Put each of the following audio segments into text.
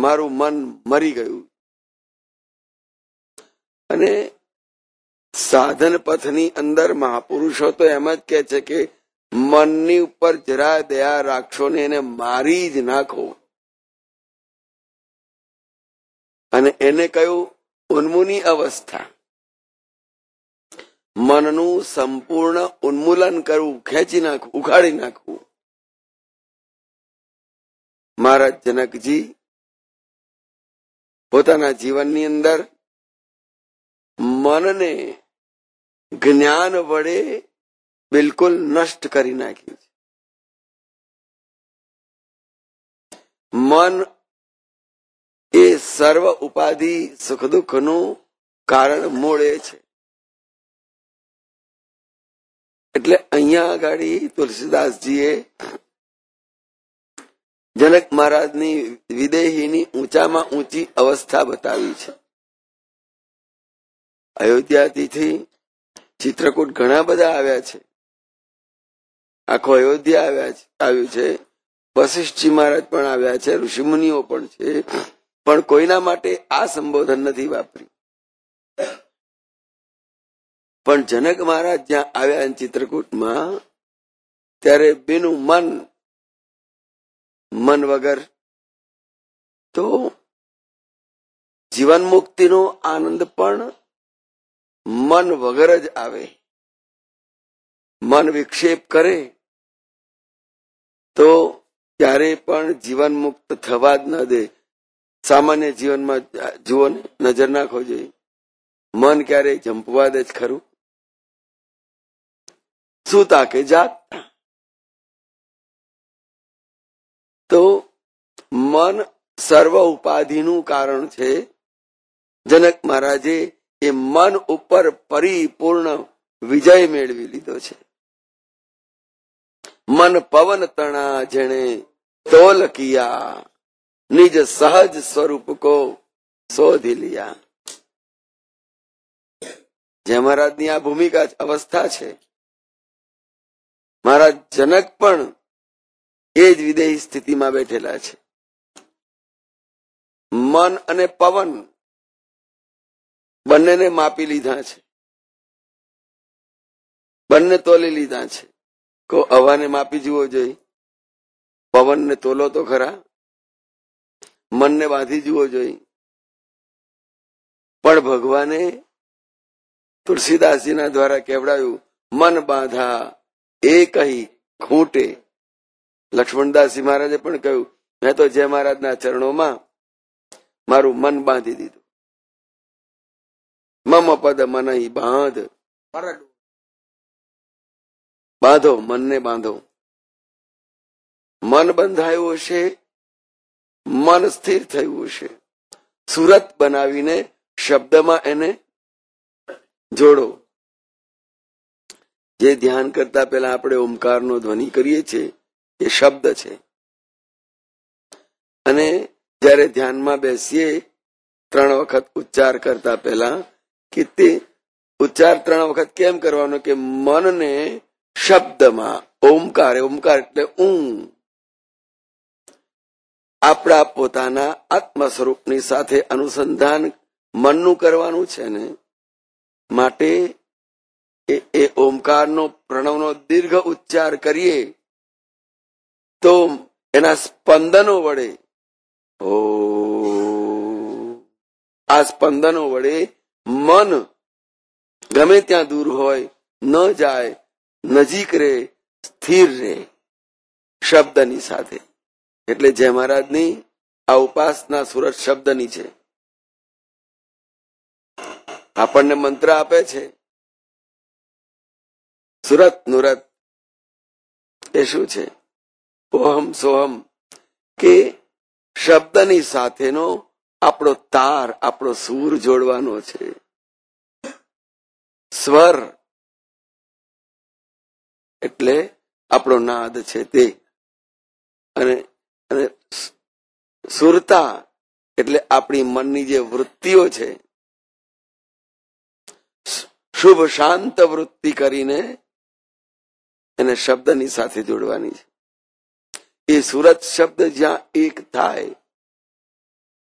મારું મન મરી ગયું. અને સાધન પથની અંદર મહાપુરુષો તો એમ જ કે છે કે મનની ઉપર જરા દયા રાખશો ને એને મારી જ નાખો. અને એને કહ્યું ઉન્મૂની અવસ્થા. મનનું સંપૂર્ણ ઉન્મૂલન કરવું, ખેંચી નાખવું, ઉખાડી નાખવું. મહારાજ જનકજી પોતાના જીવનની અંદર મનને જ્ઞાન વડે બિલકુલ નષ્ટ કરી નાખ્યું છે. મન એ સર્વ ઉપાધિ સુખ દુઃખનું કારણ મૂળે છે. એટલે અહીંયા આગળ તુલસીદાસજીએ જનક મહારાજની વિદેહીની ઊંચામાં ઊંચી અવસ્થા બતાવી છે. અયોધ્યાથી ચિત્રકૂટ ઘણા બધા આવ્યા છે. આખો અયોધ્યા આવ્યું છે. વશિષ્ઠજી મહારાજ પણ આવ્યા છે, ઋષિમુનિઓ પણ છે, પણ કોઈના માટે આ સંબોધન નથી વાપર્યું. પણ જનક મહારાજ જ્યાં આવ્યા ચિત્રકૂટમાં, ત્યારે બેનું મન વગર તો જીવન મુક્તિનો આનંદ પણ મન વગર જ આવે. મન વિક્ષેપ કરે તો ક્યારે પણ જીવન મુક્ત થવા જ ન દે. સામાન્ય જીવનમાં જુઓ ને, નજર નાખો જોઈએ, મન ક્યારેય જંપવા દે જ ખરું? સૂતા કે જાગતા. તો મન સર્વ ઉપાધિનું કારણ છે. જનક મહારાજે એ મન ઉપર પરિપૂર્ણ વિજય મેળવી લીધો છે. મન પવન તણા જેણે તોલ કિયા, નિજ સહજ સ્વરૂપ કો શોધી લિયા. જય મહારાજની આ ભૂમિકા અવસ્થા છે. મહારાજ જનક પણ એ જ વિદેહી સ્થિતિમાં બેઠેલા છે. મન અને પવન બંનેને માપી લીધા છે, બંને તોલી લીધા છે. કો હવાને માપી જુઓ જોઈએ, પવનને તોલો તો ખરા, મનને બાંધી જુઓ જોઈએ. પણ ભગવાને તુલસીદાસજીના દ્વારા કહેવડાયું, મન બાંધા એ કહી ખૂંટે. લક્ષ્મણદાસજી મહારાજે પણ કહ્યું, મેં તો જય મહારાજના ચરણોમાં મારું મન બાંધી દીધું. મમ પદ મનઈ બાંધ, બાંધો, મનને બાંધો. મન બંધાયું હશે, મન સ્થિર થયું હશે. સુરત બનાવીને શબ્દમાં એને જોડો. જે ધ્યાન કરતા પહેલા આપણે ઓમકારનો ધ્વનિ કરીએ છીએ એ શબ્દ છે. અને જ્યારે ધ્યાનમાં બેસીએ 3 વખત ઉચ્ચાર કરતા પહેલા કે તે ઉચ્ચાર 3 વખત કેમ કરવાનો કે મનને શબ્દમાં ઓમકાર એટલે આપણા પોતાના આત્મ સ્વરૂપની સાથે અનુસંધાન મનનું કરવાનું છે ને, માટે એ ઓમકારનો પ્રણવનો દીર્ઘ ઉચ્ચાર કરીએ તો એના સ્પંદનો વડે આ સ્પંદનો વડે મન ગમે ત્યાં દૂર હોય ન જાય, નજીક રહે, સ્થિર રહે શબ્દની સાથે. એટલે જય મહારાજની આ ઉપાસના સુરત શબ્દની છે. આપણને મંત્ર આપે છે સુરત નુરત. એ શું છે? ઓહમ સોહમ. કે શબ્દની સાથેનો આપણો તાર, આપણો સૂર જોડવાનો છે. સ્વર એટલે આપણો નાદ છે તે, અને સુરતા એટલે આપણી મનની જે વૃત્તિઓ છે, શુભ શાંત વૃત્તિ કરીને એને શબ્દની સાથે જોડવાની છે. એ સુરત શબ્દ જ્યાં એક થાય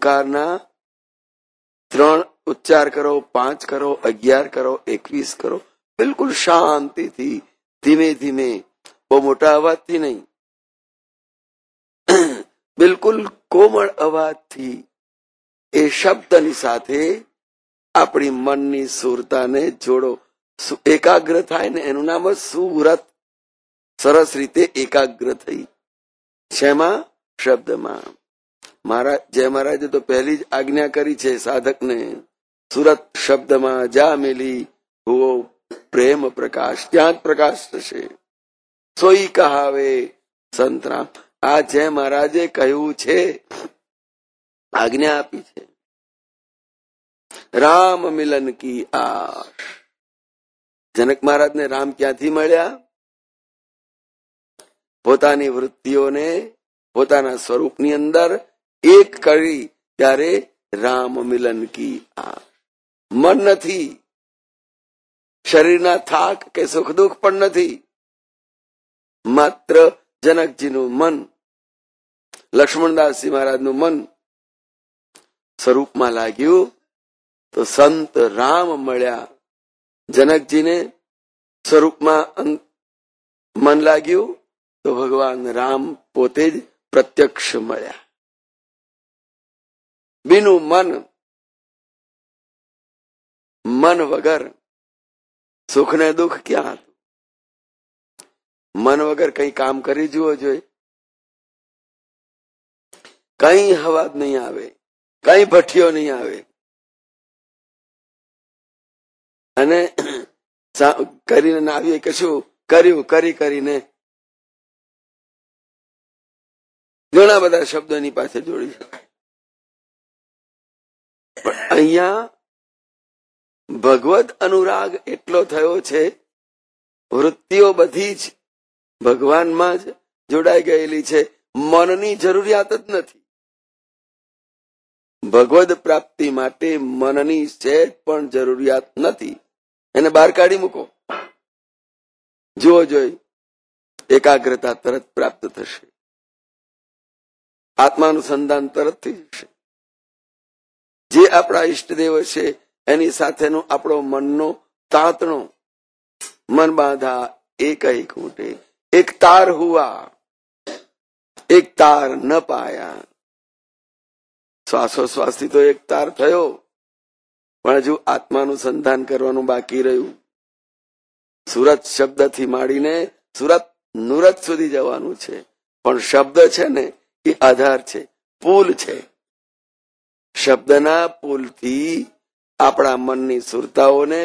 ઓમકારના 3 ઉચ્ચાર કરો, 5 કરો, 11 કરો, 21 કરો, બિલકુલ શાંતિથી, ધીમે ધીમે, બહુ મોટા અવાજથી નહીં, બિલકુલ કોમળ અવાજથી એ શબ્દની સાથે આપણી મનની સુરતાને જોડો. એકાગ્ર થાય ને એનું નામ જ સુરત. સરસ રીતે એકાગ્ર થઈ. શેમાં? શબ્દમાં. જય મહારાજે તો પહેલી જ આજ્ઞા કરી છે સાધકને, સુરત શબ્દમાં જા મેલી હુઓ પ્રેમ પ્રકાશ, ત્યાં જ પ્રકાશ થશે. સોઈ કહાવે સંતરામ. આ જય મહારાજે કહ્યું છે, આજ્ઞા આપી છે. રામ મિલન કી આશ. જનક મહારાજને રામ ક્યાંથી મળ્યા? પોતાની વૃત્તિઓને પોતાના સ્વરૂપની અંદર એક કરી ત્યારે રામ મિલન કી આશ. મન નથી, શરીરના થાક કે સુખ દુઃખ પણ નથી, માત્ર જનકજીનું મન, લક્ષ્મણદાસજી મહારાજનું મન સ્વરૂપમાં લાગ્યું તો સંત રામ મળ્યા. જનકજીને સ્વરૂપમાં મન લાગ્યું તો ભગવાન રામ પોતે જ પ્રત્યક્ષ મળ્યા. બીનું મન વગર સુખ ને દુઃખ ક્યાં હતું? મન વગર કઈ કામ કરી જુઓ જોઈએ, કઈ અવાજ નહીં આવે, કઈ ભઠ્ઠીઓ નહીં આવે, અને કરીને આવીએ કે શું કર્યું, કરીને ઘણા બધા શબ્દોની પાસે જોડી શકાય. પણ અહીંયા ભગવત અનુરાગ એટલો થયો છે, વૃત્તિઓ બધી જ ભગવાનમાં જ જોડાઈ ગયેલી છે, મનની જરૂરિયાત જ નથી. ભગવદ પ્રાપ્તિ માટે મનની સહેજ પણ જરૂરિયાત નથી. એને બહાર કાઢી મૂકો, જુઓ જોઈ એકાગ્રતા તરત પ્રાપ્ત થશે, આત્માનુસંધાન તરત થઈ જશે. જે આપણા ઈષ્ટદેવ છે એની સાથેનો આપણો મનનો તાંતણો, મન બાંધા એક એક ઊંટે, એક તાર હુઆ, એક તાર ન પાયા. શ્વાસોશ્વાસથી તો એક તાર થયો, પણ હજુ આત્માનું સંધાન કરવાનું બાકી રહ્યું. સુરત શબ્દથી માંડીને સુરત નુરત સુધી જવાનું છે, પણ શબ્દ છે ને એ આધાર છે, પુલ છે. શબ્દના પુલથી આપણા મનની સુરતાઓને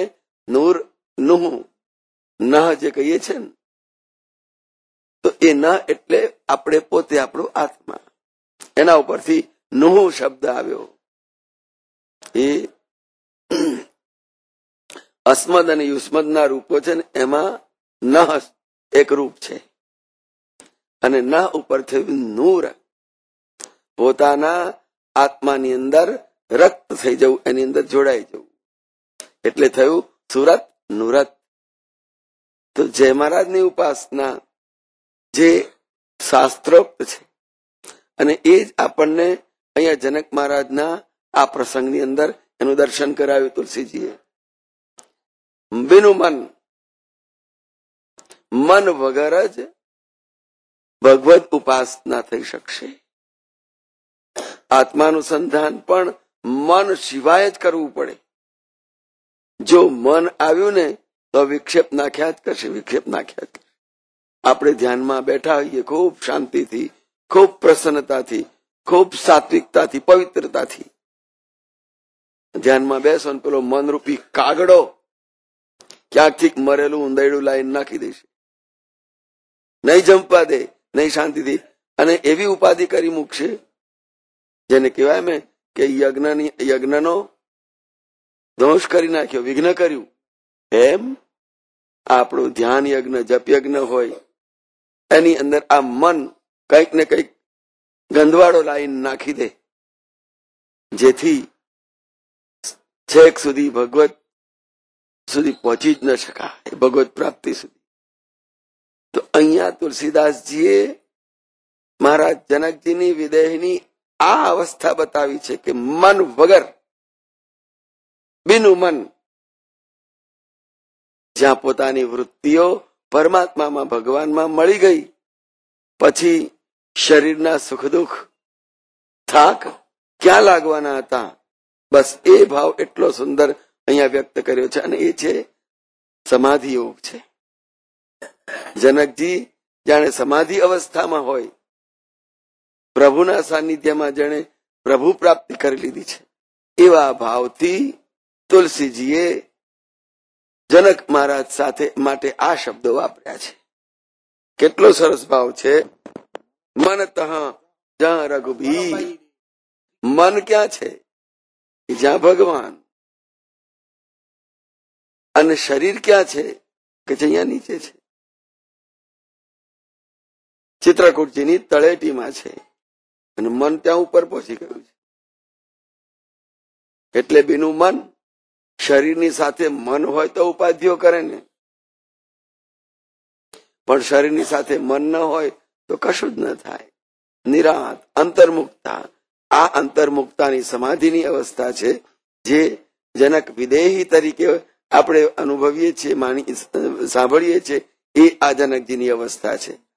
નહ જે કહીએ છે ને, તો એ ન એટલે આપણે પોતે, આપણો આત્મા. એના ઉપરથી નુહ શબ્દ આવ્યો. એ અસ્મદ અને યુસ્મદ ના રૂપો છે ને, એમાં નહ એક રૂપ છે, અને ન ઉપર થયું નૂર. પોતાના આત્માની અંદર રક્ત થઈ જવું, એની અંદર જોડાઈ જવું, એટલે થયું સુરત નુરત. તો જય મહારાજની ઉપાસના જે શાસ્ત્રોક્ત છે, અને એ જ આપણને અહીંયા જનક મહારાજના આ પ્રસંગની અંદર એનું દર્શન કરાવ્યું તુલસીજીએ. બીનું મન વગર જ ભગવત ઉપાસના થઈ શકશે. આત્માનુસંધાન પણ મન સિવાય જ કરવું પડે. જો મન આવ્યું ને તો વિક્ષેપ નાખ્યા જ કરશે, વિક્ષેપ નાખ્યા જ કરશે. આપણે ધ્યાનમાં બેઠા હોઈએ ખૂબ શાંતિથી, ખૂબ પ્રસન્નતાથી, ખૂબ સાત્વિકતાથી, પવિત્રતાથી ધ્યાનમાં બેસો ને પેલો મનરૂપી કાગડો ક્યાંકથી મરેલું ઊંધેડું લાઈન નાખી દેશે, નહીં જંપવા દે, નહીં શાંતિથી, અને એવી ઉપાધિ કરી મૂકશે જેને કહેવાય મેં કે યજ્ઞનો ધ્વંસ કરી નાખ્યો, વિઘ્ન કર્યું. એમ આપણું ધ્યાન યજ્ઞ, જપ યજ્ઞ હોય, એની અંદર આ મન કંઈક ને કંઈક ગંધવાળો લાઈન નાખી દે, જેથી છેક સુધી ભગવત સુધી પહોંચી જ ન શકાય, ભગવત પ્રાપ્તિ સુધી. તો અહીંયા તુલસીદાસજીએ મહારાજ જનકજીની વિદેહની આ અવસ્થા બતાવી છે કે મન વગર, બીનું મન, જ્યાં પોતાની વૃત્તિઓ પરમાત્મામાં, ભગવાનમાં મળી ગઈ, પછી શરીરના સુખ દુઃખ, થાક ક્યાં લાગવાના હતા, બસ એ ભાવ એટલો સુંદર અહીંયા વ્યક્ત કર્યો છે, અને એ છે સમાધિ યોગ છે. જનકજી જાણે સમાધિ અવસ્થામાં હોય, પ્રભુના સાનિધ્યમાં જાણે પ્રભુ પ્રાપ્તિ કરી લીધી છે, એવા ભાવથી તુલસીજીએ જનક મહારાજ સાથે માટે આ શબ્દો વાપર્યા છે. કેટલો સરસ ભાવ છે. મન તહ જ્યાં રઘુબી, મન ક્યાં છે? જ્યાં ભગવાન. અને શરીર ક્યાં છે? કે જ્યાં નીચે છે, ચિત્રકૂટજીની તળેટીમાં છે, અને મન ત્યાં ઉપર પહોંચી ગયું છે. એટલે બીનું મન, શરીરની સાથે મન હોય તો ઉપાધિઓ કરે ને, પણ શરીરની સાથે મન ન હોય તો કશું જ ન થાય. નિરાંત અંતર્મુક્તા, આ અંતર્મુક્તાની સમાધિની અવસ્થા છે, જે જનક વિદેહી તરીકે આપણે અનુભવીએ છીએ, સાંભળીએ છીએ, એ આ જનકજીની અવસ્થા છે.